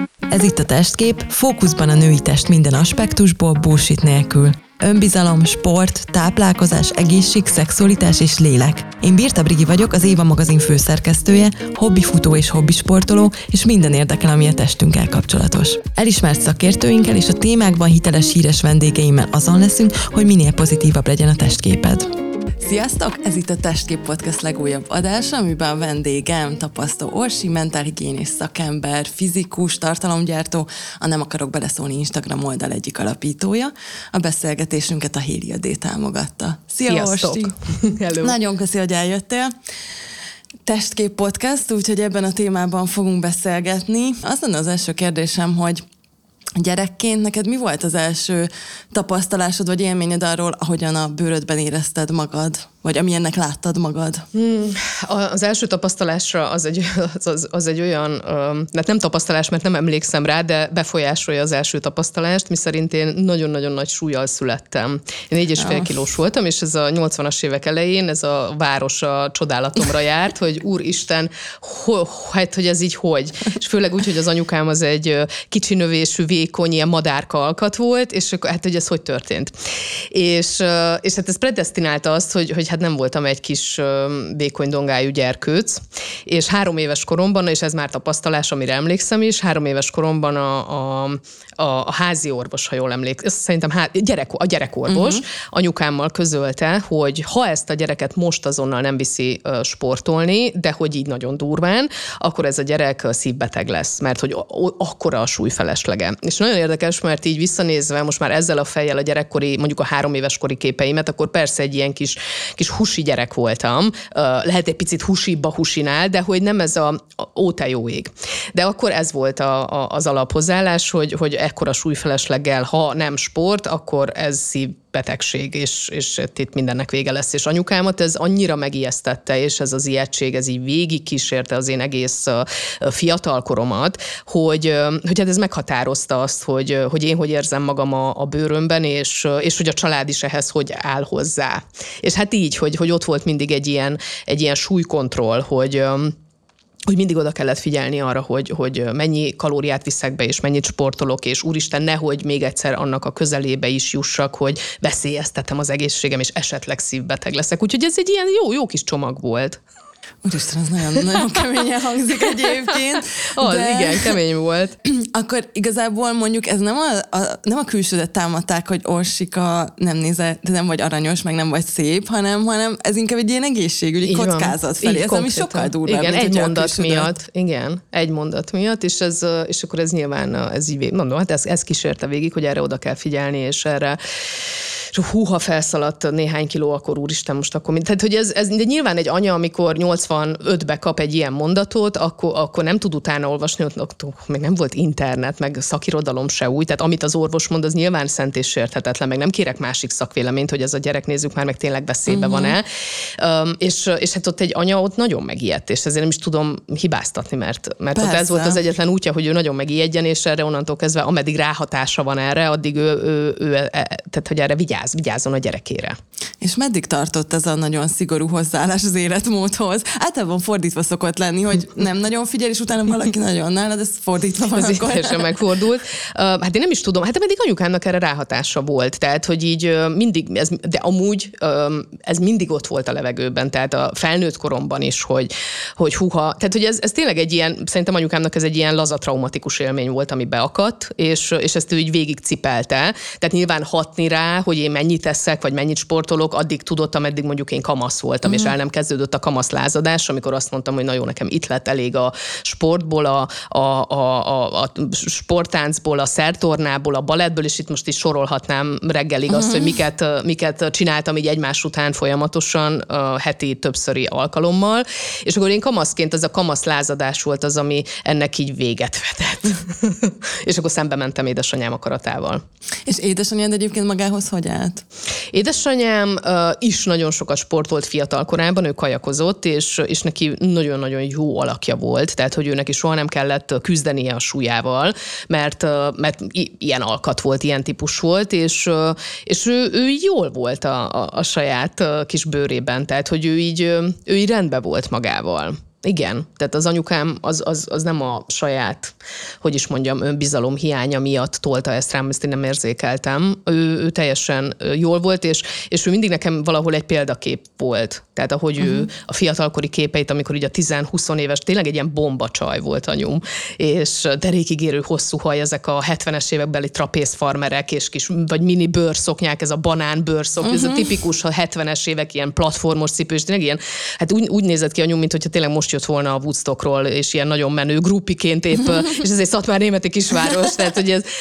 Ez itt a Testkép, fókuszban a női test minden aspektusból, bullshit nélkül. Önbizalom, sport, táplálkozás, egészség, szexualitás és lélek. Én Birta Brigi vagyok, az Éva magazin főszerkesztője, hobbifutó és hobbisportoló, és minden érdekel, ami a testünkkel kapcsolatos. Elismert szakértőinkkel és a témákban hiteles híres vendégeimmel azon leszünk, hogy minél pozitívabb legyen a testképed. Sziasztok! Ez itt a Testkép Podcast legújabb adása, amiben a vendégem Tapasztó Orsi, mentálhigiénés szakember, fizikus, tartalomgyártó, a Nem akarok beleszólni Instagram oldal egyik alapítója. A beszélgetésünket a Hélia D támogatta. Szia, Orsi! Hello. Nagyon köszi, hogy eljöttél. Testkép Podcast, úgyhogy ebben a témában fogunk beszélgetni. Az lenne az első kérdésem, hogy gyerekként neked mi volt az első tapasztalásod, vagy élményed arról, ahogyan a bőrödben érezted magad, vagy amilyennek láttad magad? Az első tapasztalásra az egy olyan, hát nem tapasztalás, mert nem emlékszem rá, de befolyásolja az első tapasztalást, miszerint én nagyon-nagyon nagy súllyal születtem. Én 4,5 kilós voltam, és ez a 80-as évek elején, ez a város a csodálatomra járt, hogy úristen, hát, hogy ez így hogy? És főleg úgy, hogy az anyukám az egy kicsi növésű, vékony, ilyen madárka alkat volt, és hát, hogy ez hogy történt. És hát ez predesztinálta azt, hogy hát nem voltam egy kis vékony dongájú gyerkőc, és 3 éves koromban, és ez már tapasztalás, amire emlékszem is, 3 éves koromban a házi orvos, ha jól emlékszem, szerintem a gyerekorvos anyukámmal közölte, hogy ha ezt a gyereket most azonnal nem viszi sportolni, de hogy így nagyon durván, akkor ez a gyerek szívbeteg lesz, mert hogy akkora a súlyfeleslege. És nagyon érdekes, mert így visszanézve most már ezzel a fejjel a gyerekkori, mondjuk a 3 éves kori képeimet, akkor persze egy ilyen kis husi gyerek voltam, lehet egy picit husibb a husinál, de hogy nem ez ó, te jó ég. De akkor ez volt az alaphozzáállás, hogy ekkora súlyfelesleggel, ha nem sport, akkor ez szívbetegség, és itt mindennek vége lesz. És anyukámat ez annyira megijesztette, és ez az ijegység, ez így végig kísérte az én egész fiatalkoromat, hogy hát ez meghatározta azt, hogy én hogy érzem magam a bőrömben, és hogy a család is ehhez hogy áll hozzá. És hát így, hogy ott volt mindig egy ilyen súlykontroll, hogy mindig oda kellett figyelni arra, hogy mennyi kalóriát viszek be, és mennyit sportolok, és úristen, nehogy még egyszer annak a közelébe is jussak, hogy veszélyeztetem az egészségem, és esetleg szívbeteg leszek. Úgyhogy ez egy ilyen jó kis csomag volt. Úristen, az nagyon keményen hangzik egyébként. Igen, kemény volt. Akkor igazából mondjuk ez nem a külsődet támadták, hogy Orsika nem vagy aranyos, meg nem vagy szép, hanem ez inkább egy ilyen egészségügyi kockázat felé. Ez ami sokkal durvább. Igen, egy mondat miatt, és akkor ez nyilván, ez így, mondom, hát ez kísérte végig, hogy erre oda kell figyelni, és erre ha felszaladt néhány kiló, akkor úristen, most akkor tehát, hogy ez de nyilván egy anya, amikor 85-be kap egy ilyen mondatot, akkor nem tud utána olvasni, ott még nem volt internet, meg szakirodalom se úgy, tehát amit az orvos mond, az nyilván szent és sérthetetlen, meg nem kérek másik szakvéleményt, hogy ez a gyerek, nézzük már, meg tényleg veszélyben van-e. És hát ott egy anya ott nagyon megijedt, és ezért nem is tudom hibáztatni, mert ott ez volt az egyetlen útja, hogy ő nagyon megijedjen, és erre onnantól kezdve, ameddig ráhatása van erre, addig ő tehát hogy erre vigyázzon a gyerekére. És meddig tartott ez a nagyon szigorú hozzáállás az életmódhoz? Általában fordítva szokott lenni, hogy nem nagyon figyel, és utána valaki nagyon nálad, ez fordítva van. Ez teljesen megfordult. Hát én nem is tudom, hát meddig anyukámnak erre ráhatása volt, tehát hogy így mindig, de amúgy ez mindig ott volt a levegőben, tehát a felnőtt koromban is, hogy húha, tehát hogy ez tényleg egy ilyen, szerintem anyukámnak ez egy ilyen laza traumatikus élmény volt, ami beakadt, és ezt ő így végig cipelte. Tehát nyilván hatni rá, hogy én mennyit eszek, vagy mennyit sportolok, addig tudott, ameddig mondjuk én kamasz voltam, és el nem kezdődött a kamaszlázadás, amikor azt mondtam, hogy na jó, nekem itt lett elég a sportból, a sporttáncból, a szertornából, a balettből, és itt most is sorolhatnám reggelig azt, hogy miket csináltam így egymás után folyamatosan, heti többszöri alkalommal, és akkor én kamaszként ez a kamaszlázadás volt az, ami ennek így véget vetett. És akkor szembe mentem édesanyám akaratával. És édesanyád egyébként magához hogy állt? Édesanyám is nagyon sokat sportolt fiatal korában, ő kajakozott, és neki nagyon-nagyon jó alakja volt, tehát hogy őnek is soha nem kellett küzdenie a súlyával, mert ilyen alkat volt, ilyen típus volt, és ő így jól volt a saját kis bőrében, tehát hogy ő így rendben volt magával. Igen, tehát az anyukám az nem a saját, hogy is mondjam, önbizalom hiánya miatt tolta ezt rám, ezt én nem érzékeltem. Ő teljesen jól volt, és ő mindig nekem valahol egy példakép volt. Tehát ahogy ő a fiatalkori képeit, amikor így a 10-20 éves, tényleg egy ilyen bombacsaj volt anyum, és derékig érő hosszú haj, ezek a 70-es évekbeli trapézfarmerek, és kis, vagy mini bőrszoknyák, ez a banán bőrszok, ez a tipikus a 70-es évek ilyen platformos cipő, és tényleg ilyen, hát úgy nézett ki anyum, mint hogyha tényleg most jött volna a Woodstockról, és ilyen nagyon menő gruppiként épp, és ez egy szatmárnémeti kisváros, tehát hogy ez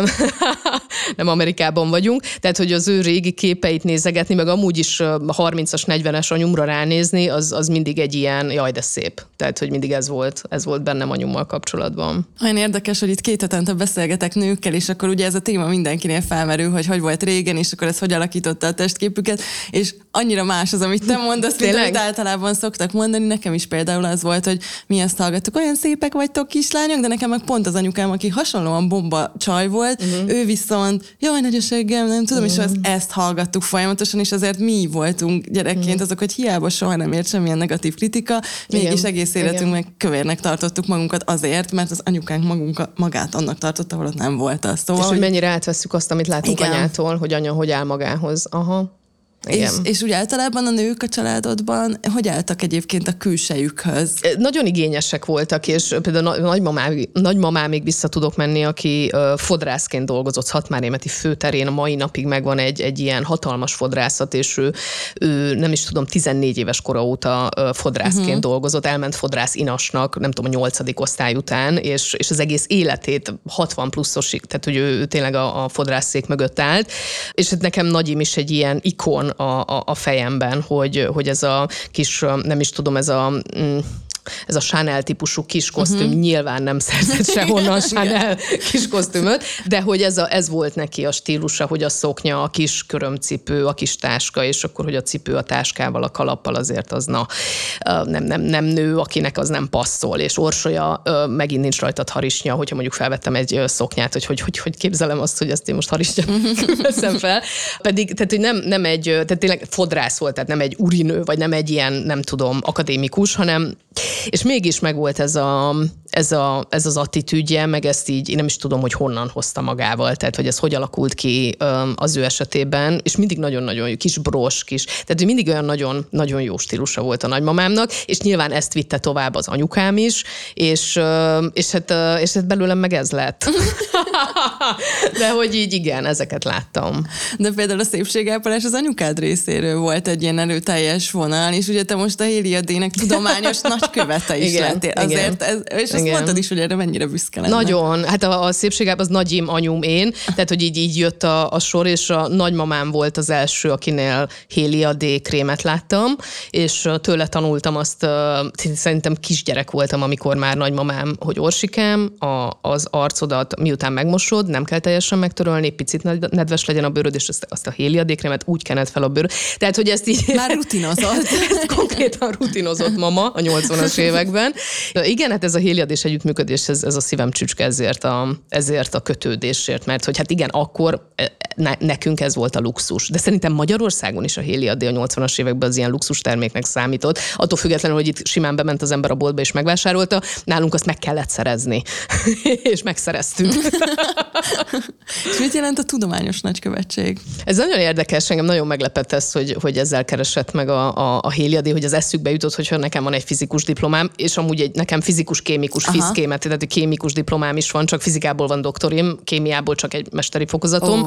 nem Amerikában vagyunk, tehát hogy az ő régi képeit nézegetni, meg amúgy is 30-as, 40-es anyumra ránézni, az mindig egy ilyen, jaj, de szép. Tehát, hogy mindig ez volt bennem anyummal kapcsolatban. Olyan érdekes, hogy itt 2 hetente beszélgetek nőkkel, és akkor ugye ez a téma mindenkinél felmerül, hogy volt régen, és akkor ez hogy alakította a testképüket, és annyira más az, amit te mondasz, mint amit általában szoktak mondani. Nekem is például az volt, hogy mi ezt hallgattuk, olyan szépek vagytok kislányok, de nekem meg pont az anyukám, aki hasonlóan bomba csaj volt, ő viszont, jaj, nagy a seggem, nem tudom, és ezt hallgattuk folyamatosan, és azért mi voltunk gyerekként azok, hogy hiába soha nem ért semmilyen negatív kritika, mégis egész életünk meg kövérnek tartottuk magunkat azért, mert az anyukánk magát annak tartotta, holott nem volt az. Szóval, és hogy mennyire átvesszük azt, amit látunk anyától, hogy anya hogy áll magához. Aha. És úgy általában a nők a családodban hogy álltak egyébként a külsejükhöz? Nagyon igényesek voltak, és például nagymamámig vissza tudok menni, aki fodrászként dolgozott Szatmárnémeti főterén, a mai napig megvan egy ilyen hatalmas fodrászat, és ő nem is tudom, 14 éves kora óta fodrászként dolgozott, elment fodrász inasnak, nem tudom, a 8. osztály után, és az egész életét 60 pluszosig, tehát hogy ő tényleg a fodrászszék mögött állt, és nekem nagyim is egy ilyen ikon a fejemben, hogy ez a kis, nem is tudom, ez a Chanel típusú kis kosztüm nyilván nem szerzett sehonnan Chanel kis kosztümöt, de hogy ez volt neki a stílusa, hogy a szoknya, a kis körömcipő, a kis táska, és akkor, hogy a cipő a táskával, a kalappal azért az nem nő, akinek az nem passzol, és orsolya megint nincs rajtad harisnya, hogyha mondjuk felvettem egy szoknyát, hogy képzelem azt, hogy ezt én most harisnya veszem fel. Pedig, tehát, hogy nem egy, tehát tényleg fodrász volt, tehát nem egy urinő, vagy nem egy ilyen, nem tudom, akadémikus, hanem és mégis megvolt ez az attitűdje, meg ezt így, én nem is tudom, hogy honnan hozta magával, tehát hogy ez hogy alakult ki az ő esetében, és mindig nagyon-nagyon jó, kis bros, tehát hogy mindig olyan nagyon jó stílusa volt a nagymamámnak, és nyilván ezt vitte tovább az anyukám is, és hát belőlem meg ez lett. De hogy így igen, ezeket láttam. De például a szépségápolás az anyukád részéről volt egy ilyen erőteljes vonal, és ugye te most a Héliadének tudományos nagykövete is lettél. Azért és azt mondtad is, hogy erre mennyire büszke lenne. Nagyon. Hát a szépségában az nagyim, anyum, én, tehát hogy így jött a sor, és a nagymamám volt az első, akinél Héliadé krémet láttam, és tőle tanultam azt, szerintem kisgyerek voltam, amikor már nagymamám, hogy Orsikám, az arcodat miután megmosod, nem kell teljesen megtörölni, picit nedves legyen a bőröd, és azt a Héliadé krémet úgy kened fel a bőröd. Tehát, hogy ezt így... Már rutinozott. ezt konkrétan rutinozott mama a 80-as években. Igen, hát ez a Héliadés együttműködés, ez a szívem csücske ezért a kötődésért, mert hogy hát igen, akkor nekünk ez volt a luxus. De szerintem Magyarországon is a Héliadé a 80-as években az ilyen luxus terméknek számított. Attól függetlenül, hogy itt simán bement az ember a boltba és megvásárolta, nálunk azt meg kellett szerezni. És megszereztük. És mit jelent a tudományos nagykövetség? Ez nagyon érdekes, engem nagyon meglepett ez, hogy ezzel keresett meg a Héliadé, hogy az eszükbe jutott, hogyha nekem van egy fizikus diplomám, és amúgy nekem fizikus-kémikus fiszkémet, tehát egy kémikus diplomám is van, csak fizikából van doktorim, kémiából csak egy mesteri fokozatom.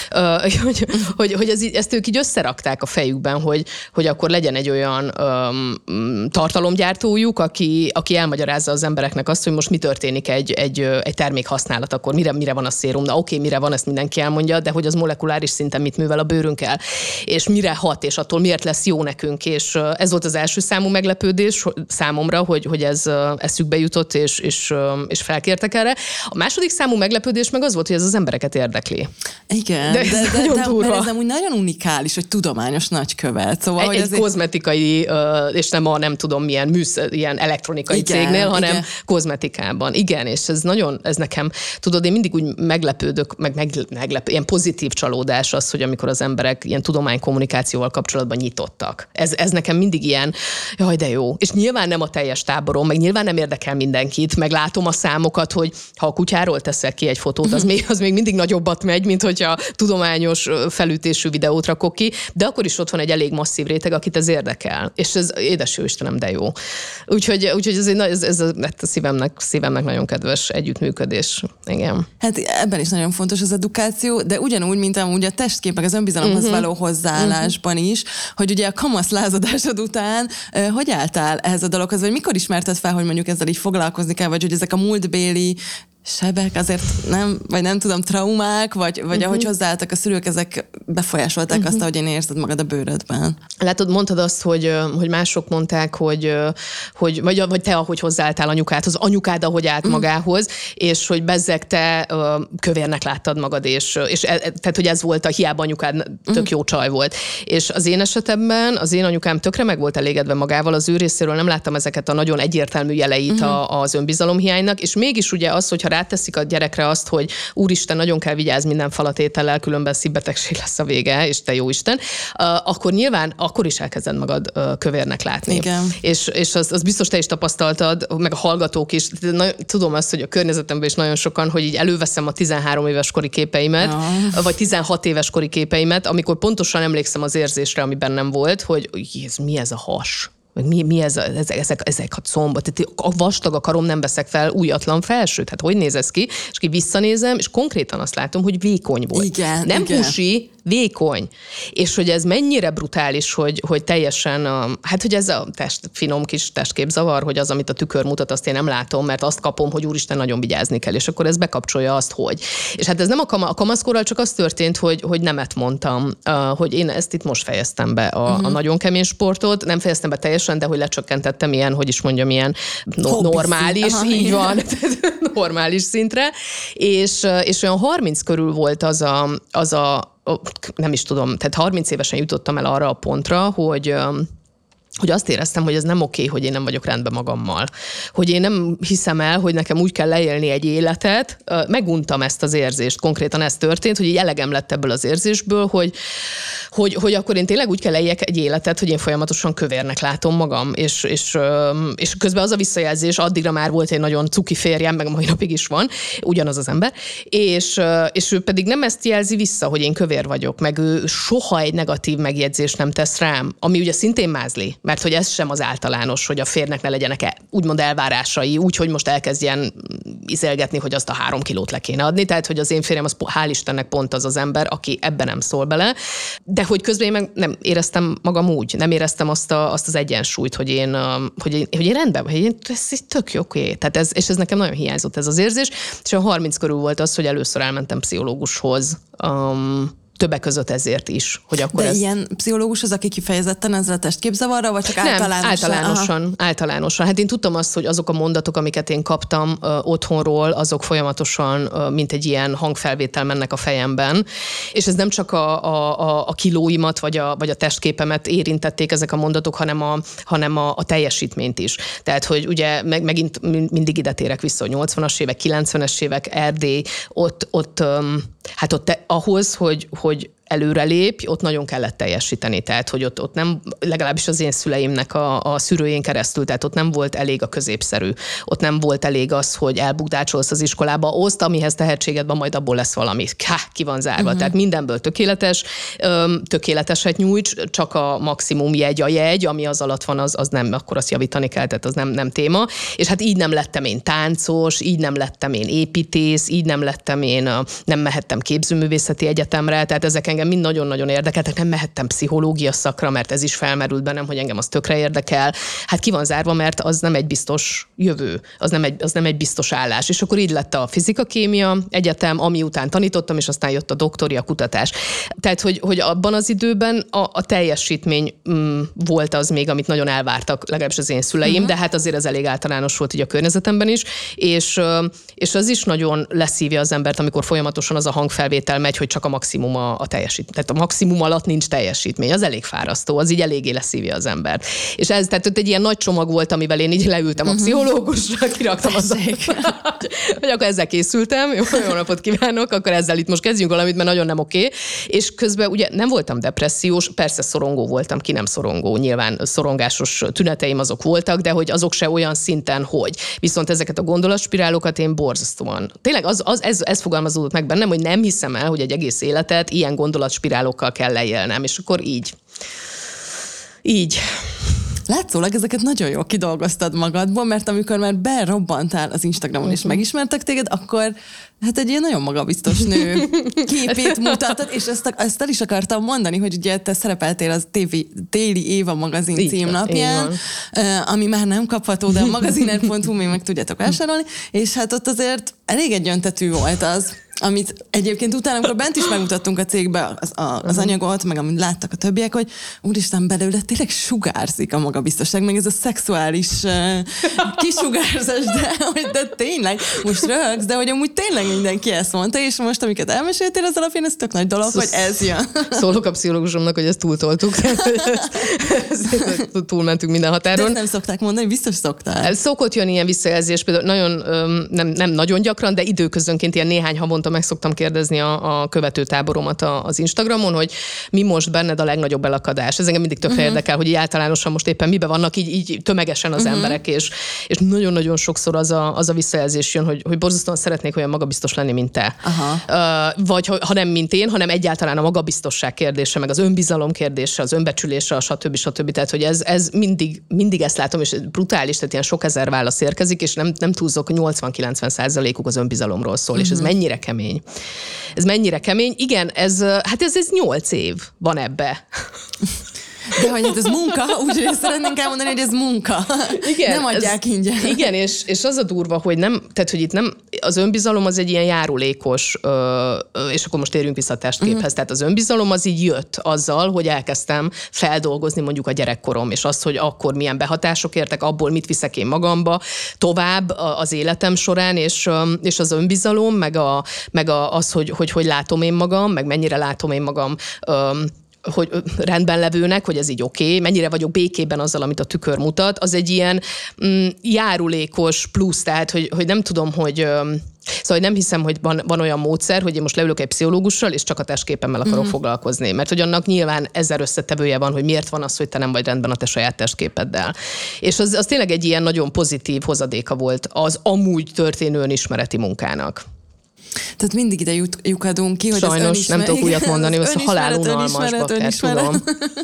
Hogy ezt ők így összerakták a fejükben, hogy akkor legyen egy olyan tartalomgyártójuk, aki elmagyarázza az embereknek azt, hogy most mi történik egy termék használat, akkor mire van a szérum, na oké, mire van, ezt mindenki elmondja, de hogy az molekuláris szinten mit művel a bőrünkkel, és mire hat, és attól miért lesz jó nekünk, és ez volt az első számú meglepődés számomra, hogy ez eszükbe jutott, és felkértek erre. A második számú meglepődés meg az volt, hogy ez az embereket érdekli. Igen. De ez nem úgy nagyon unikális, hogy tudományos nagykövet. Szóval, egy kozmetikai, és nem tudom milyen ilyen elektronikai cégnél, hanem kozmetikában. Igen, és ez nekem, tudod, én mindig úgy meglepődök, meglepő, ilyen pozitív csalódás az, hogy amikor az emberek ilyen tudománykommunikációval kapcsolatban nyitottak. Ez nekem mindig ilyen, jaj, de jó. És nyilván nem a teljes táborom, meg nyilván nem érdekel mindenkit, meg látom a számokat, hogy ha a kutyáról teszel ki egy fotót, az még mindig nagyobbat megy, mint hogyha tudományos felütésű videót rakok ki, de akkor is ott van egy elég masszív réteg, akit ez érdekel. És ez édes jó Istenem, de jó. Úgyhogy ez a szívemnek nagyon kedves együttműködés. Igen. Hát ebben is nagyon fontos az edukáció, de ugyanúgy, mint amúgy a testkép, meg az önbizalomhoz való hozzáállásban is, hogy ugye a kamasz lázadásod után hogy álltál ehhez a dologhoz, vagy mikor ismerted fel, hogy mondjuk ezzel így foglalkozni kell, vagy hogy ezek a múltbéli sebek azért nem tudom, traumák, vagy ahogy hozzáálltak a szülők, ezek befolyásolták azt, ahogy én érzed magad a bőrödben. Látod, mondtad azt, hogy mások mondták, vagy te, ahogy hozzáálltál anyukádhoz, anyukád, ahogy állt magához, és hogy bezzeg te kövérnek láttad magad, és tehát, hogy ez volt hiába anyukád tök jó csaj volt. És az én esetemben az én anyukám tökre meg volt elégedve magával, az ő részéről nem láttam ezeket a nagyon egyértelmű jeleit az önbizalomhiánynak, és mégis ugye az, hogyha ráteszik a gyerekre azt, hogy úristen, nagyon kell vigyázni minden falatétellel, különben szívbetegség lesz a vége, és te jó Isten, akkor nyilván akkor is elkezded magad kövérnek látni. Igen. És az biztos te is tapasztaltad, meg a hallgatók is. Tudom azt, hogy a környezetemben is nagyon sokan, hogy így előveszem a 13 éves kori képeimet, vagy 16 éves kori képeimet, amikor pontosan emlékszem az érzésre, ami bennem volt, hogy mi ez a has? Mi ezek a combok? Tehát a vastag a karom, nem veszek fel újatlan felsőt. Hát hogy néz ez ki? És ki visszanézem, és konkrétan azt látom, hogy vékony volt. Igen, nem pusi, vékony. És hogy ez mennyire brutális, hogy teljesen, hogy ez a finom kis testképzavar, hogy az, amit a tükör mutat, azt én nem látom, mert azt kapom, hogy úristen, nagyon vigyázni kell, és akkor ez bekapcsolja azt, hogy. És hát ez nem a kamaszkorral csak az történt, hogy nemet mondtam, hogy én ezt itt most fejeztem be, a nagyon kemény sportot, nem fejeztem be teljesen, de hogy lecsökkentettem ilyen, hogy is mondjam, ilyen normális, így van, normális szintre, és olyan 30 körül volt az a nem is tudom, tehát 30 évesen jutottam el arra a pontra, hogy azt éreztem, hogy ez nem oké, hogy én nem vagyok rendben magammal. Hogy én nem hiszem el, hogy nekem úgy kell leélni egy életet. Meguntam ezt az érzést. Konkrétan ez történt, hogy így elegem lett ebből az érzésből, hogy akkor én tényleg úgy kell leéljek egy életet, hogy én folyamatosan kövérnek látom magam. És közben az a visszajelzés, addigra már volt egy nagyon cuki férjem, meg a mai napig is van, ugyanaz az ember, és ő pedig nem ezt jelzi vissza, hogy én kövér vagyok, meg ő soha egy negatív megjegyzést nem tesz rám, ami ugye szintén mázli. Mert hogy ez sem az általános, hogy a férnek ne legyenek úgymond elvárásai, úgy, hogy most elkezdjen izelgetni, hogy azt a 3 kilót le kéne adni. Tehát, hogy az én férjem, az hál' Istennek pont az ember, aki ebben nem szól bele. De hogy közben én meg nem éreztem magam úgy, nem éreztem azt az egyensúlyt, hogy én rendben vagy, ez tök jó, oké. Tehát és ez nekem nagyon hiányzott ez az érzés. És a 30 körül volt az, hogy először elmentem pszichológushoz, többek között ezért is, hogy akkor de ilyen pszichológus az, aki kifejezetten ezzel a testképzavarra, vagy csak általánosan. Hát én tudtam azt, hogy azok a mondatok, amiket én kaptam otthonról, azok folyamatosan, mint egy ilyen hangfelvétel mennek a fejemben, és ez nem csak a kilóimat, vagy a testképemet érintették ezek a mondatok, hanem a teljesítményt is. Tehát, hogy ugye megint mindig ide térek vissza, hogy 80-as évek, 90-es évek, Erdély, ott ahhoz, hogy előrelépj, ott nagyon kellett teljesíteni. Tehát, hogy ott nem, legalábbis az én szüleimnek a szűrőjén keresztül, tehát ott nem volt elég a középszerű. Ott nem volt elég az, hogy elbukdácsolsz az iskolába, oszd, amihez tehetséged van, majd abból lesz valami. Ki van zárva. Tehát mindenből tökéleteset nyújts, csak a maximum jegy, ami az alatt van, az nem, akkor azt javítani kell, tehát az nem téma. És hát így nem lettem én táncos, így nem lettem én építész, így nem lettem én, nem mehettem képzőművészeti egyetemre, tehát ezeken engem mind nagyon-nagyon érdekeltek, nem mehettem pszichológia szakra, mert ez is felmerült bennem, hogy engem az tökre érdekel. Hát ki van zárva, mert az nem egy biztos jövő, az nem egy biztos állás. És akkor így lett a fizika-kémia egyetem, ami után tanítottam, és aztán jött a doktori, a kutatás. Tehát, hogy abban az időben a teljesítmény volt az még, amit nagyon elvártak, legalábbis az én szüleim, de hát azért ez elég általános volt így a környezetemben is, és az is nagyon leszívja az embert, amikor folyamatosan az a hangfelvétel megy, hogy csak a maximum a teljesítmény. Tehát a maximum alatt nincs teljesítmény, az elég fárasztó, az így eléggé leszívja az embert. És ez tehát egy ilyen nagy csomag volt, amivel én így leültem a pszichológusra, kiraktam az hogy akkor ezzel készültem, jó napot kívánok, akkor ezzel itt most kezdjünk valamit, mert nagyon nem oké. És közben ugye nem voltam depressziós, persze szorongó voltam, ki nem szorongó, nyilván szorongásos tüneteim azok voltak, de hogy azok se olyan szinten, hogy. Viszont ezeket a gondolatspirálokat én borzasztóan. Tényleg ez fogalmazódott meg bennem, hogy nem hiszem el, hogy egy egész életet ilyen gondolatspirálokkal kell leélnem, és akkor így. Látszólag ezeket nagyon jól kidolgoztad magadból, mert amikor már berobbantál az Instagramon és megismertek téged, akkor hát egy ilyen nagyon magabiztos nő képét mutattad, és ezt el is akartam mondani, hogy ugye te szerepeltél az Téli Éva magazin címlapján, ami már nem kapható, de a magaziner.hu még meg tudjátok vásárolni, és hát ott azért elég egyöntetű volt az, amit egyébként utána, amikor bent is megmutattunk a cégbe az anyagot, meg amit láttak a többiek, hogy úristen, belőle tényleg sugárzik a magabiztosság, meg ez a szexuális kisugárzás, de tényleg, most röhögsz, de hogy amúgy tényleg mindenki ezt mondta, és most, amiket elmeséltél az alapján, ez tök nagy dolog, hogy ez jön. Szólok a pszichológusomnak, hogy ezt túltoltuk, túlmentünk minden határon. De ezt nem szokták mondani, biztos szoktál. Szokott jönni ilyen visszajelzés, például nagyon, nem nagyon gyakran, de időközönként ilyen néhány havonta meg szoktam kérdezni a követőtáboromat az Instagramon, hogy mi most benned a legnagyobb elakadás. Ez engem mindig tökre érdekel, hogy így általánosan most éppen miben vannak így tömegesen az emberek, és nagyon-nagyon sokszor az a visszajelzés jön, hogy borzasztóan szeretnék olyan magabiztos lenni, mint te. Vagy ha nem mint én, hanem egyáltalán a magabiztosság kérdése, meg az önbizalom kérdése, az önbecsülése, stb. Tehát, hogy ez mindig ezt látom, és brutális, tehát ilyen sok ezer válasz érkezik, és nem túlzok, 80-90%-uk az önbizalomról szól, és ez mennyire kemény. Ez mennyire kemény. Igen, ez 8 év van ebbe. De hogy ez munka, úgyhogy ezt szeretnénk elmondani, hogy ez munka. Igen, nem adják ingyen. Igen, és az a durva, hogy nem, tehát hogy itt nem, az önbizalom az egy ilyen járulékos, és akkor most térjünk vissza a testképhez. Tehát az önbizalom az így jött azzal, hogy elkezdtem feldolgozni mondjuk a gyerekkorom, és azt, hogy akkor milyen behatások értek, abból mit viszek én magamba tovább az életem során, és az önbizalom, meg az, hogy látom én magam, meg mennyire látom én magam hogy rendben levőnek, hogy ez így oké, mennyire vagyok békében azzal, amit a tükör mutat, az egy ilyen járulékos plusz, tehát, hogy nem tudom, hogy szóval nem hiszem, hogy van olyan módszer, hogy én most leülök egy pszichológussal, és csak a testképemmel akarok foglalkozni. Mert hogy annak nyilván 1000 összetevője van, hogy miért van az, hogy te nem vagy rendben a te saját testképeddel. És az tényleg egy ilyen nagyon pozitív hozadéka volt az amúgy történő önismereti munkának. Tehát mindig ide lyukadunk ki, hogy sajnos nem tudok újat mondani, hogy halál unalmas bakker, tudom.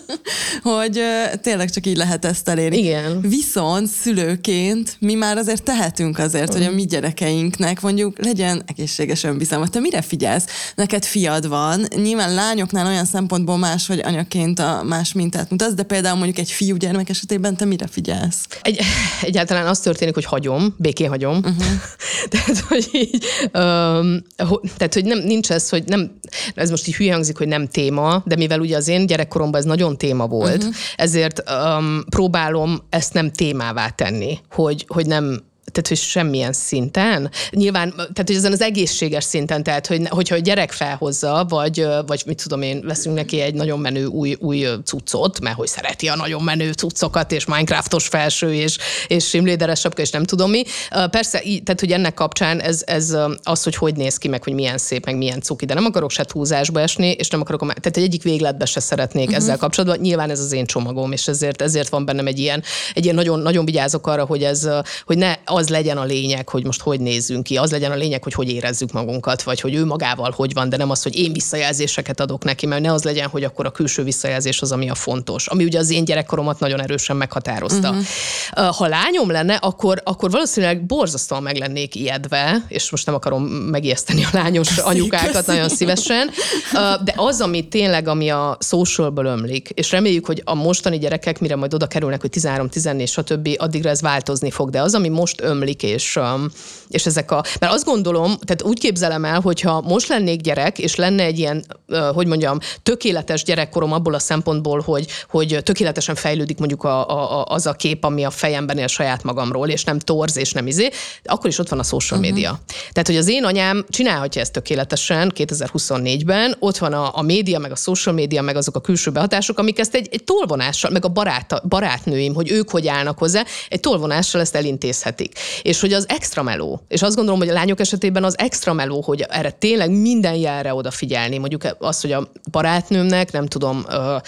Hogy tényleg csak így lehet ezt elérni. Igen. Viszont szülőként mi már azért tehetünk azért, hogy a mi gyerekeinknek mondjuk legyen egészséges önbizalma. Te mire figyelsz? Neked fiad van, nyilván lányoknál olyan szempontból más, hogy anyaként a más mintát mutatsz, de például mondjuk egy fiúgyermek esetében te mire figyelsz? Egyáltalán az történik, hogy hagyom, békén hagyom. Tehát, hogy így... Tehát, hogy nincs ez, hogy nem, ez most így hülye hangzik, hogy nem téma, de mivel ugye az én gyerekkoromban ez nagyon téma volt, ezért próbálom ezt nem témává tenni, hogy nem, tehát, hogy semmilyen szinten. Nyilván, tehát, hogy ezen az egészséges szinten, tehát, hogyha a gyerek felhozza, vagy mit tudom én, veszünk neki egy nagyon menő új cuccot, mert hogy szereti a nagyon menő cuccokat, és Minecraftos felső, és simléderes sapka, és nem tudom mi. Persze, tehát, hogy ennek kapcsán ez az, hogy néz ki, meg hogy milyen szép, meg milyen cuki, de nem akarok se túlzásba esni, és nem akarok, tehát egyik végletbe se szeretnék ezzel kapcsolatban. Nyilván ez az én csomagom, és ezért van bennem egy ilyen nagyon, nagyon vigyázok arra, hogy ne az legyen a lényeg, hogy most hogy nézzünk ki, az legyen a lényeg, hogy érezzük magunkat, vagy hogy ő magával hogy van, de nem az, hogy én visszajelzéseket adok neki, mert ne az legyen, hogy akkor a külső visszajelzés az, ami a fontos. Ami ugye az én gyerekkoromat nagyon erősen meghatározta. Ha lányom lenne, akkor valószínűleg borzasztóan meg lennék ijedve, és most nem akarom megijeszteni a lányos anyukákat nagyon szívesen, de az, ami a socialből ömlik, és reméljük, hogy a mostani gyerekek, mire majd oda kerülnek, hogy 13, 14, stb., addigra ez változni fog, de az, ami most ömlik, és ezek mert azt gondolom, tehát úgy képzelem el, hogyha most lennék gyerek, és lenne egy ilyen, tökéletes gyerekkorom abból a szempontból, hogy tökéletesen fejlődik mondjuk az a kép, ami a fejemben él saját magamról, és nem torz, és nem akkor is ott van a social media. Tehát, hogy az én anyám csinálhatja ezt tökéletesen 2024-ben, ott van a média, meg a social media, meg azok a külső behatások, amik ezt egy tolvonással, meg a barátnőim, hogy ők hogy állnak hozzá, egy tolvonással ezt elintézhetik. És hogy az extra meló, és azt gondolom, hogy a lányok esetében az extra meló, hogy erre tényleg minden jelre odafigyelni. Mondjuk az, hogy a barátnőmnek, nem tudom,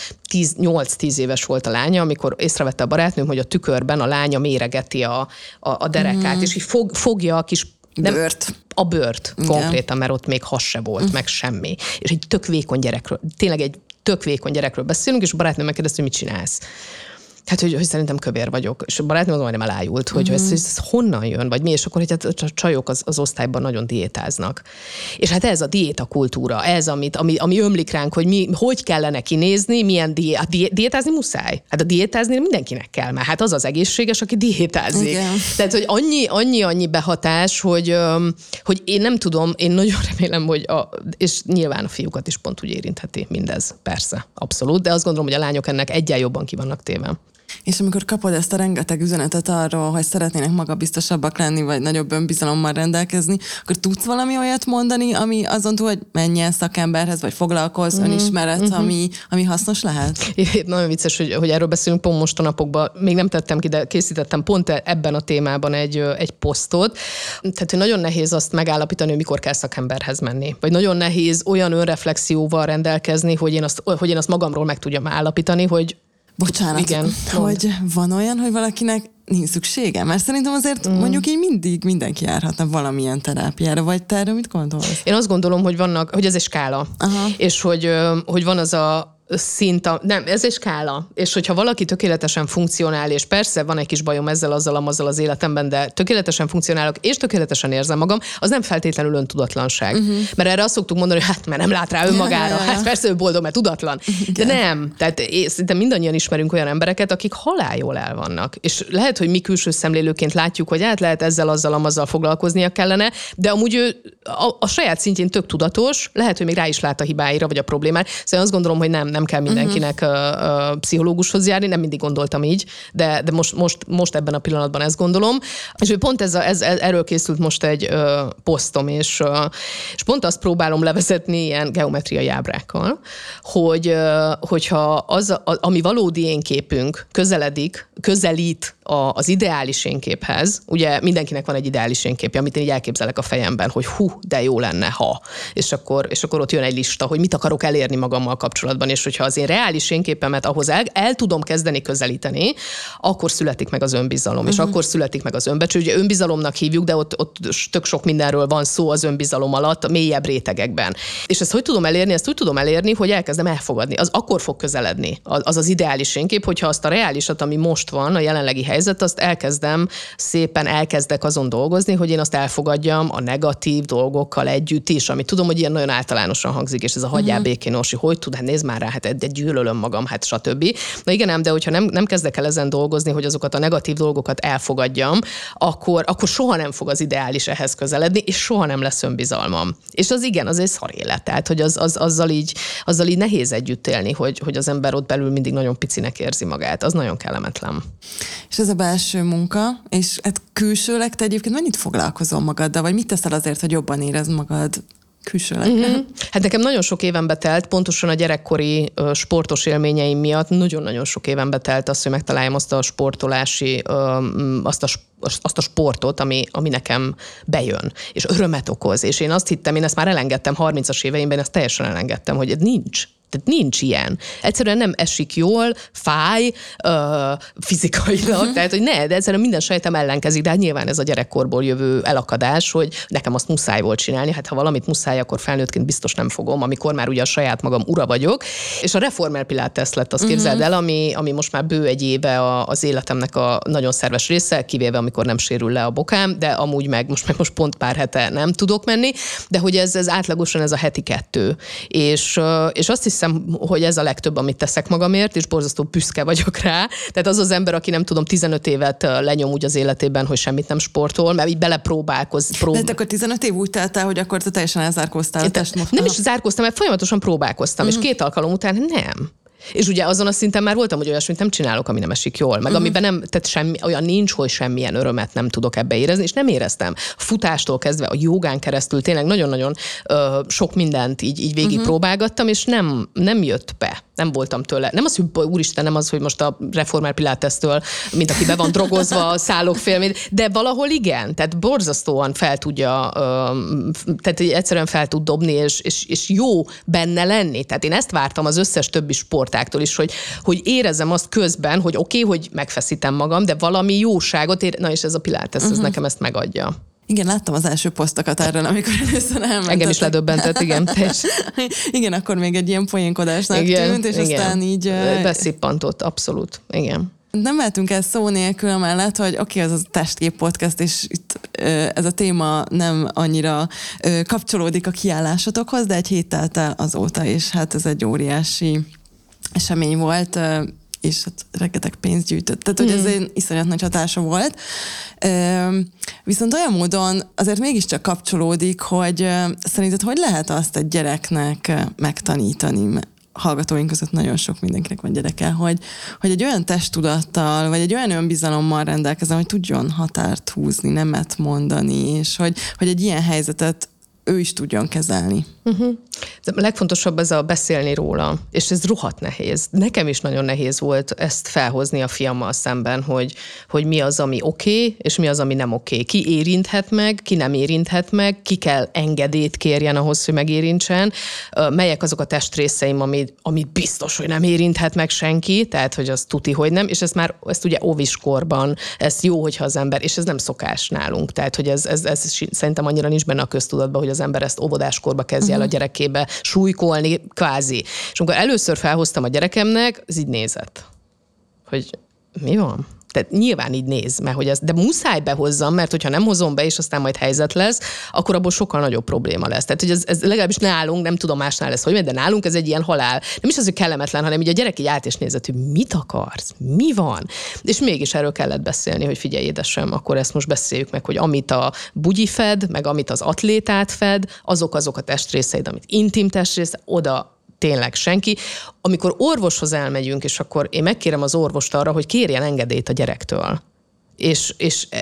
8-10 éves volt a lánya, amikor észrevette a barátnőm, hogy a tükörben a lánya méregeti a derekát, és így fogja a kis bőrt. A bőrt konkrétan, mert ott még has se volt, meg semmi. És egy tök vékony gyerekről, tényleg egy tök vékony gyerekről beszélünk, és a barátnőm megkérdezte, hogy mit csinálsz. Hát, hogy szerintem kövér vagyok. És a barátnőm majdnem elájult, hogy ez honnan jön, vagy mi, és akkor hogy a csajok az osztályban nagyon diétáznak. És hát ez a diétakultúra, ez, ami ömlik ránk, hogy hogy kellene kinézni, milyen diétázni muszáj. Hát a diétázni mindenkinek kell, mert hát az egészséges, aki diétázik. Igen. Tehát, hogy annyi behatás, hogy én nem tudom, én nagyon remélem, hogy és nyilván a fiúkat is pont úgy érintheti mindez, persze, abszolút, de azt gondolom, hogy a lányok ennek egyen jobban ki vannak téve. És amikor kapod ezt a rengeteg üzenetet arról, hogy szeretnének magabiztosabbak lenni, vagy nagyobb önbizalommal rendelkezni, akkor tudsz valami olyat mondani, ami azon túl, hogy menj el szakemberhez, vagy foglalkozz, önismeret, ami hasznos lehet? Nagyon vicces, hogy erről beszélünk pont most a napokban. Még nem tettem ki, de készítettem pont ebben a témában egy posztot. Tehát, hogy nagyon nehéz azt megállapítani, hogy mikor kell szakemberhez menni. Vagy nagyon nehéz olyan önreflexióval rendelkezni, hogy én azt magamról meg tudjam állapítani, hogy bocsánat, igen, hogy van olyan, hogy valakinek nincs szüksége? Mert szerintem azért mondjuk így mindig mindenki járhatna valamilyen terápiára, vagy te erről mit gondolsz? Én azt gondolom, hogy ez egy skála. Aha. És hogy van az a szint, nem, ez egy skála, és hogyha valaki tökéletesen funkcionál, és persze van egy kis bajom ezzel, azzal az életemben, de tökéletesen funkcionálok, és tökéletesen érzem magam, az nem feltétlenül öntudatlanság. Mert erre azt szoktuk mondani, hogy hát mert nem lát rá önmagára, hát persze ő boldog, mert tudatlan. De nem. Tehát szerintem mindannyian ismerünk olyan embereket, akik haláljól el vannak. És lehet, hogy mi külső szemlélőként látjuk, hogy hát lehet ezzel, azzal foglalkoznia kellene, de amúgy ő a saját szintjén tök tudatos, lehet, hogy még rá is lát a hibáira, vagy a problémára. Szóval azt gondolom, hogy nem kell mindenkinek pszichológushoz járni, nem mindig gondoltam így, de most ebben a pillanatban ezt gondolom. És pont erről készült most egy posztom, és pont azt próbálom levezetni ilyen geometriai ábrákkal, hogyha ami valódi én képünk közelít az ideális én képhez, ugye mindenkinek van egy ideális én képje, amit én így elképzelek a fejemben, hogy de jó lenne, ha. És akkor ott jön egy lista, hogy mit akarok elérni magammal kapcsolatban, és hogyha az én reális én képemet ahhoz el tudom kezdeni közelíteni, akkor születik meg az önbizalom, és akkor születik meg az önbecsülés. Ugye önbizalomnak hívjuk, de ott tök sok mindenről van szó az önbizalom alatt, a mélyebb rétegekben. És ezt hogy tudom elérni? Ezt úgy tudom elérni, hogy elkezdem elfogadni. Az akkor fog közeledni. Az ideális én kép, hogyha azt a reálisat, ami most van, a jelenlegi helyzet, azt elkezdek azon dolgozni, hogy én azt elfogadjam a negatív dolgokkal együtt is, ami tudom, hogy ilyen nagyon általánosan hangzik, és ez a hagyjál békén, Orsi, hogy tud, hát nézd már rá, hát gyűlölöm magam, hát stb. Na igen, de hogyha nem kezdek el ezen dolgozni, hogy azokat a negatív dolgokat elfogadjam, akkor soha nem fog az ideális ehhez közeledni, és soha nem lesz önbizalmam. És az igen, az egy szar élet, tehát hogy azzal így nehéz együtt élni, hogy az ember ott belül mindig nagyon picinek érzi magát. Az nagyon kellemetlen. És ez a belső munka, és hát külsőleg te egyébként mennyit foglalkozol magaddal, vagy mit teszel azért, hogy jobban érezd magad külsőleg? Hát nekem nagyon sok éven betelt, pontosan a gyerekkori sportos élményeim miatt nagyon-nagyon sok éven betelt az, hogy megtaláljam azt a sportolási, azt a sportot, ami nekem bejön, és örömet okoz. És én azt hittem, én ezt már elengedtem 30-as éveimben, ezt teljesen elengedtem, hogy nincs. Tehát nincs ilyen. Egyszerűen nem esik jól, fáj, fizikailag, tehát hogy ne, de egyszerűen minden sejtem ellenkezik, de hát nyilván ez a gyerekkorból jövő elakadás, hogy nekem azt muszáj volt csinálni, hát ha valamit muszáj, akkor felnőttként biztos nem fogom, amikor már ugye a saját magam ura vagyok, és a reformer pilates lett, azt képzeld el, ami most már bő egy éve az életemnek a nagyon szerves része, kivéve amikor nem sérül le a bokám, de amúgy meg most pont pár hete nem tudok menni, de hogy ez átlagosan ez a heti 2. És azt hiszem, hogy ez a legtöbb, amit teszek magamért, és borzasztó büszke vagyok rá. Tehát az ember, aki nem tudom, 15 évet lenyom úgy az életében, hogy semmit nem sportol, mert így belepróbálkoz. De akkor 15 év úgy telt el, hogy akkor te teljesen elzárkóztál a testmozgás. Nem is zárkóztam, mert folyamatosan próbálkoztam, és 2 alkalom után nem. És ugye azon a szinten már voltam, hogy olyasmit nem csinálok, ami nem esik jól, meg amiben nem, tehát semmi, olyan nincs, hogy semmilyen örömet nem tudok ebbe érezni, és nem éreztem. Futástól kezdve, a jogán keresztül tényleg nagyon-nagyon sok mindent így végig próbálgattam, és nem jött be. Nem voltam tőle. Nem az, hogy úristen, nem az, hogy most a reformer pilátesztől, mint aki be van drogozva, szállok félmét, de valahol igen. Tehát borzasztóan fel tudja, tehát egyszerűen fel tud dobni, és jó benne lenni. Tehát én ezt vártam az összes többi sportáktól is, hogy érezzem azt közben, hogy oké, hogy megfeszítem magam, de valami jóságot na és ez a pilates, ez nekem ezt megadja. Igen, láttam az első posztokat erről, amikor először elmentetek. Engem is ledöbbentett, igen. Igen, akkor még egy ilyen poénkodásnak tűnt, és aztán így... Beszippantott, abszolút, igen. Nem mehetünk el szó nélkül amellett, hogy oké, ez a testkép podcast, és itt ez a téma nem annyira kapcsolódik a kiállásotokhoz, de egy hét telt el azóta, és hát ez egy óriási esemény volt, és hát rengeteg pénzt gyűjtött. Tehát, hogy ez egy iszonyat nagy hatása volt. Viszont olyan módon azért mégiscsak kapcsolódik, hogy szerinted hogy lehet azt egy gyereknek megtanítani? Hallgatóink között nagyon sok mindenkinek van gyereke, hogy egy olyan testtudattal, vagy egy olyan önbizalommal rendelkezzen, hogy tudjon határt húzni, nemet mondani, és hogy egy ilyen helyzetet ő is tudjon kezelni. A legfontosabb ez a beszélni róla, és ez rohadt nehéz. Nekem is nagyon nehéz volt ezt felhozni a fiammal szemben, hogy mi az, ami oké, és mi az, ami nem oké. Ki érinthet meg, ki nem érinthet meg, ki kell engedélyt kérjen ahhoz, hogy megérintsen, melyek azok a testrészeim, amit biztos, hogy nem érinthet meg senki, tehát, hogy az tuti, hogy nem, és ezt ugye óviskorban, ez jó, hogyha az ember, és ez nem szokás nálunk, tehát, hogy ez szerintem annyira nincs benne a köztudatban, hogy az ember ezt óvodáskorba kezdje el a gyerekébe súlykolni, kvázi. És amikor először felhoztam a gyerekemnek, ez így nézett, hogy mi van? Tehát nyilván így néz, mert hogy de muszáj behozzam, mert hogyha nem hozom be, és aztán majd helyzet lesz, akkor abból sokkal nagyobb probléma lesz. Tehát, hogy ez legalábbis nálunk, nem tudom másnál lesz, hogy de nálunk ez egy ilyen halál. Nem is az, hogy kellemetlen, hanem így a gyerek így állt és nézett, hogy mit akarsz, mi van? És mégis erről kellett beszélni, hogy figyelj, édesem, akkor ezt most beszéljük meg, hogy amit a bugyi fed, meg amit az atlétát fed, azok a testrészeid, amit intim testrész, oda tényleg senki. Amikor orvoshoz elmegyünk, és akkor én megkérem az orvost arra, hogy kérjen engedélyt a gyerektől. És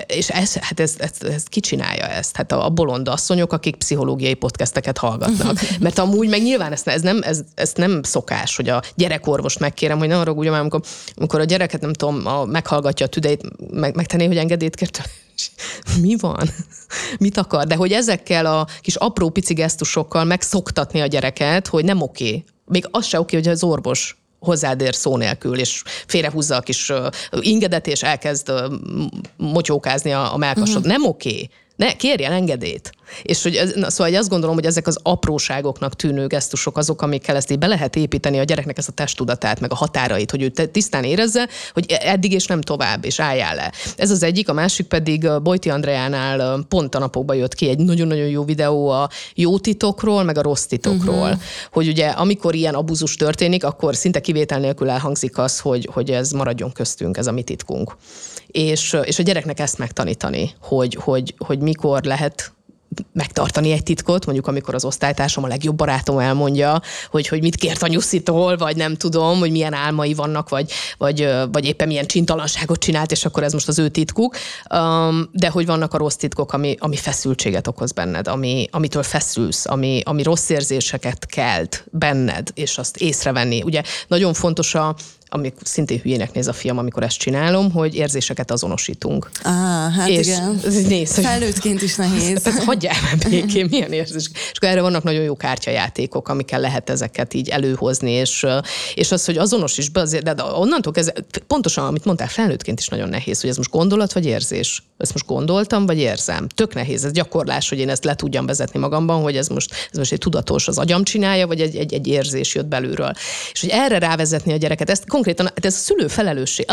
ez ki csinálja ezt? Hát a bolond asszonyok, akik pszichológiai podcasteket hallgatnak. Mert amúgy meg nyilván ez nem szokás, hogy a gyerekorvost megkérem, hogy ne haragudj, amikor a gyereket, nem tudom, meghallgatja a tüdejét, megtenné, hogy engedélyt kért. Mi van? Mit akar? De hogy ezekkel a kis apró pici gesztusokkal megszoktatni a gyereket, hogy nem oké. Még az se oké, hogy az orvos hozzád ér szó nélkül, és félrehúzza a kis ingedet, és elkezd motyókázni a mellkasod. Nem oké. Ne, kérjen engedélyt. És szóval azt gondolom, hogy ezek az apróságoknak tűnő gesztusok azok, amikkel ezt így be lehet építeni a gyereknek ezt a testtudatát, meg a határait, hogy ő tisztán érezze, hogy eddig és nem tovább, és álljál le. Ez az egyik, a másik pedig Bojti Andreánál pont a napokban jött ki egy nagyon-nagyon jó videó a jó titokról, meg a rossz titokról. Hogy ugye amikor ilyen abuzus történik, akkor szinte kivétel nélkül elhangzik az, hogy ez maradjon köztünk, ez a mi titkunk. És a gyereknek ezt megtanítani, hogy mikor lehet megtartani egy titkot, mondjuk amikor az osztálytársam, a legjobb barátom elmondja, hogy mit kért a nyuszitól, vagy nem tudom, hogy milyen álmai vannak, vagy éppen milyen csintalanságot csinált, és akkor ez most az ő titkuk. De hogy vannak a rossz titkok, ami feszültséget okoz benned, amitől feszülsz, ami rossz érzéseket kelt benned, és azt észrevenni. Ugye nagyon fontos amik szintén hülyének néz a fiam, amikor ezt csinálom, hogy érzéseket azonosítunk. Hát és igen. Nézd, felnőttként is nehéz. Hagyjál már békén, milyen érzés. És akkor erre vannak nagyon jó kártyajátékok, amikkel lehet ezeket így előhozni, és az, hogy azonosíts be, de onnantól kezdve, pontosan, amit mondtál, felnőttként is nagyon nehéz, hogy ez most gondolat vagy érzés. Ezt most gondoltam, vagy érzem. Tök nehéz, ez gyakorlás, hogy én ezt le tudjam vezetni magamban, hogy ez most egy tudatos, az agyam csinálja, vagy egy érzés jött belülről. És hogy erre rávezetni a gyereket, ezt konkrétan, ez a szülő felelősség.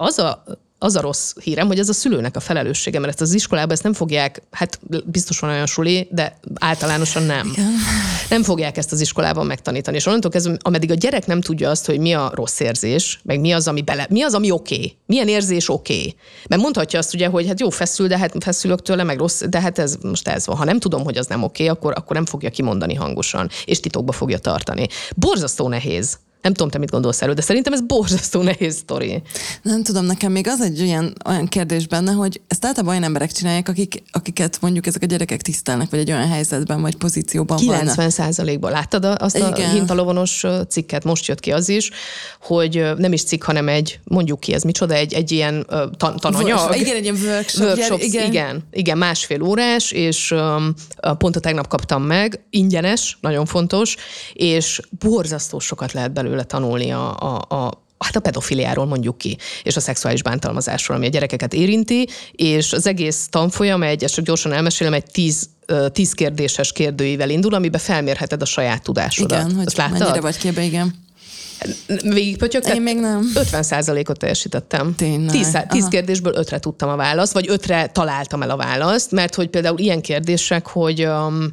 Az a rossz hírem, hogy ez a szülőnek a felelőssége, mert ezt az iskolában ezt nem fogják, hát biztos van olyan suli, de általánosan nem. Igen. Nem fogják ezt az iskolában megtanítani. És onnantól kezdve, ameddig a gyerek nem tudja azt, hogy mi a rossz érzés, meg mi az, ami oké. Milyen érzés oké. Mert mondhatja azt ugye, hogy hát jó, feszül, de hát feszülök tőle, meg rossz, de hát ez van. Ha nem tudom, hogy az nem oké, akkor nem fogja kimondani hangosan, és titokba fogja tartani. Borzasztó nehéz. Nem tudom, te mit gondolsz erről, de szerintem ez borzasztó nehéz sztori. Nem tudom, nekem még az egy olyan kérdés benne, hogy ezt általában olyan emberek csinálják, akiket mondjuk ezek a gyerekek tisztelnek, vagy egy olyan helyzetben, vagy pozícióban 90%-ban. Láttad azt a hintalovanos cikket? Most jött ki az is, hogy nem is cikk, hanem mondjuk ki, ez micsoda, egy ilyen tananyag. Igen, egy ilyen workshop. Igen, 1,5 órás, és pont a tegnap kaptam meg, ingyenes, nagyon fontos, és borzasztó sokat lehet belőle tanulni a pedofiliáról mondjuk ki, és a szexuális bántalmazásról, ami a gyerekeket érinti, és az egész tanfolyam ezt csak gyorsan elmesélem, egy 10 kérdéses kérdőível indul, amiben felmérheted a saját tudásodat. Igen, hogy mennyire vagy képbe, igen. Végigpötyögtem? Én még nem. 50%-ot teljesítettem. Tényleg. 10 kérdésből 5-re tudtam a választ, vagy 5-re találtam el a választ, mert hogy például ilyen kérdések, hogy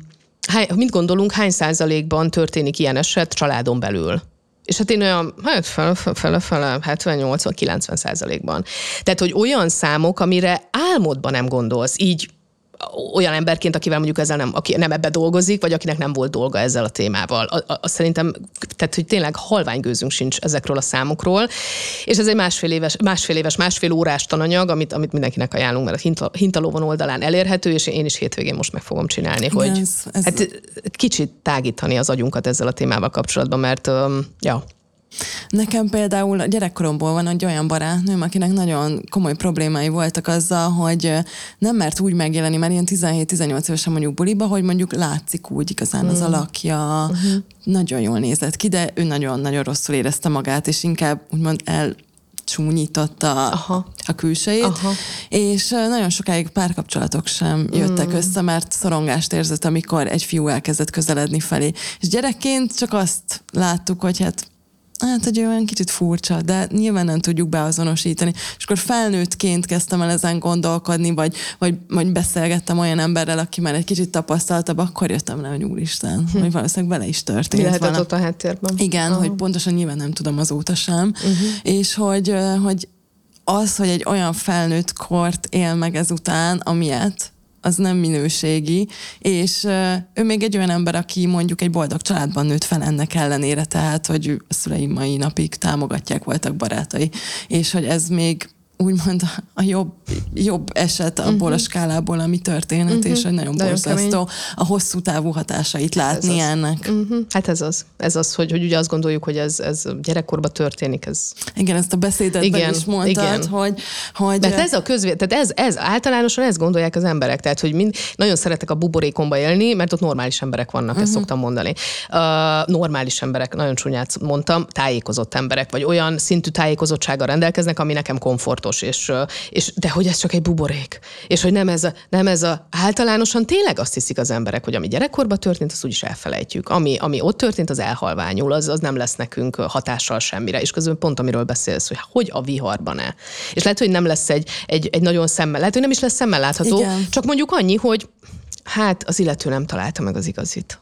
mit gondolunk, hány százalékban történik ilyen eset családon belül? És hát én olyan, fele, 70-80-90%-ban. Tehát, hogy olyan számok, amire álmodban nem gondolsz, így olyan emberként, akivel mondjuk ezzel aki nem ebbe dolgozik, vagy akinek nem volt dolga ezzel a témával. Szerintem, tehát, hogy tényleg halványgőzünk sincs ezekről a számokról, és ez egy másfél órás tananyag, amit mindenkinek ajánlunk, mert a Hintalovon oldalán elérhető, és én is hétvégén most meg fogom csinálni, igen, hogy hát kicsit tágítani az agyunkat ezzel a témával kapcsolatban, mert Nekem például a gyerekkoromból van egy olyan barátnőm, akinek nagyon komoly problémái voltak azzal, hogy nem mert úgy megjelenni, mert ilyen 17-18 évesen mondjuk buliba, hogy mondjuk látszik úgy igazán az alakja, nagyon jól nézett ki, de ő nagyon-nagyon rosszul érezte magát, és inkább úgymond csúnyította a külsejét, és nagyon sokáig párkapcsolatok sem jöttek össze, mert szorongást érzett, amikor egy fiú elkezdett közeledni felé. És gyerekként csak azt láttuk, hogy hogy olyan kicsit furcsa, de nyilván nem tudjuk beazonosítani. És akkor felnőttként kezdtem el ezen gondolkodni, vagy beszélgettem olyan emberrel, aki már egy kicsit tapasztaltabb, akkor jöttem le, hogy úristen, hogy valószínűleg vele is történt. Mi lehetett ott a háttérben? Igen, hogy pontosan nyilván nem tudom azóta sem. És hogy az, hogy egy olyan felnőtt kort él meg ezután, amilyet, az nem minőségi, és ő még egy olyan ember, aki mondjuk egy boldog családban nőtt fel ennek ellenére, tehát, hogy a szüleim mai napig támogatják, voltak barátai, és hogy ez még úgymond a jobb eset abból a skálából, ami történt, és hogy nagyon borzasztó a hosszú távú hatásait látni ennek. Hát ez az, hogy ugye azt gondoljuk, hogy ez gyerekkorban történik. Igen, ezt a beszédetben is mondtad, hogy... Mert ez a tehát ez általánosan ezt gondolják az emberek, tehát, hogy nagyon szeretek a buborékomba élni, mert ott normális emberek vannak, ezt szoktam mondani. Normális emberek, nagyon csúnyát mondtam, tájékozott emberek, vagy olyan szintű tájékozottsággal rendelkeznek, ami nekem komfortos. De hogy ez csak egy buborék. És hogy nem ez a általánosan tényleg azt hiszik az emberek, hogy ami gyerekkorban történt, azt úgyis elfelejtjük. Ami ott történt, az elhalványul, az nem lesz nekünk hatással semmire. És közben pont amiről beszélsz, hogy a viharban-e. És lehet, hogy nem lesz egy nagyon szemmel, lehet, hogy nem is lesz szemmel látható, igen. Csak mondjuk annyi, hogy az illető nem találta meg az igazit.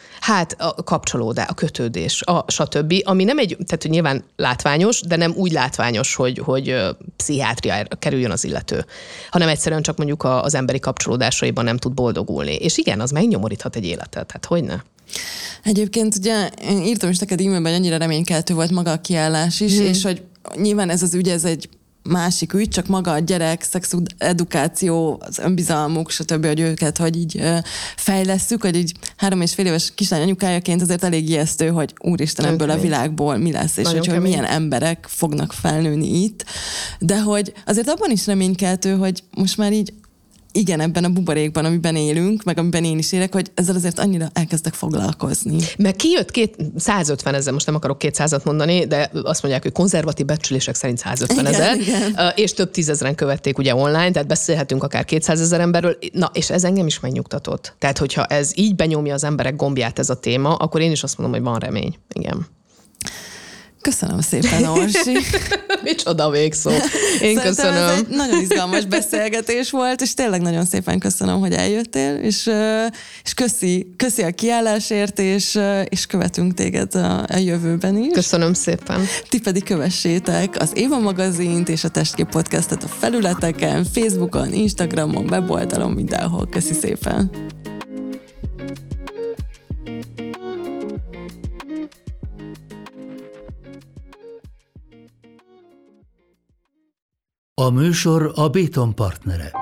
A kapcsolódás, a kötődés, stb. Ami nem tehát hogy nyilván látványos, de nem úgy látványos, hogy pszichiátriára kerüljön az illető, hanem egyszerűen csak mondjuk az emberi kapcsolódásaiban nem tud boldogulni. És igen, az megnyomoríthat egy életet, hát hogyne? Egyébként ugye én írtam is neked e-mailben, hogy annyira reménykeltő volt maga a kiállás is, és hogy nyilván ez az ügy, ez egy másik ügy, csak maga a gyerek, szexedukáció, az önbizalmuk, stb., hogy őket, hogy így fejlesszük, hogy így 3,5 éves kislány anyukájaként azért elég ijesztő, hogy úristen, ebből a világból mi lesz, és hogy milyen emberek fognak felnőni itt. De hogy azért abban is reménykeltő, hogy most már így igen, ebben a buborékban, amiben élünk, meg amiben én is élek, hogy ezzel azért annyira elkezdek foglalkozni. Meg kijött 150 000, most nem akarok 200-at mondani, de azt mondják, hogy konzervatív becsülések szerint 150 000, és több tízezren követték ugye online, tehát beszélhetünk akár 200 000 emberről, na, és ez engem is megnyugtatott. Tehát, hogyha ez így benyomja az emberek gombját ez a téma, akkor én is azt mondom, hogy van remény. Igen. Köszönöm szépen, Orsi. Micsoda végszó. Én köszönöm. Ez egy nagyon izgalmas beszélgetés volt, és tényleg nagyon szépen köszönöm, hogy eljöttél, és köszi a kiállásért, és követünk téged a jövőben is. Köszönöm szépen. Ti pedig kövessétek az Éva magazint és a Testkép podcastet a felületeken, Facebookon, Instagramon, weboldalon, mindenhol. Köszi szépen. A műsor a Béton partnere.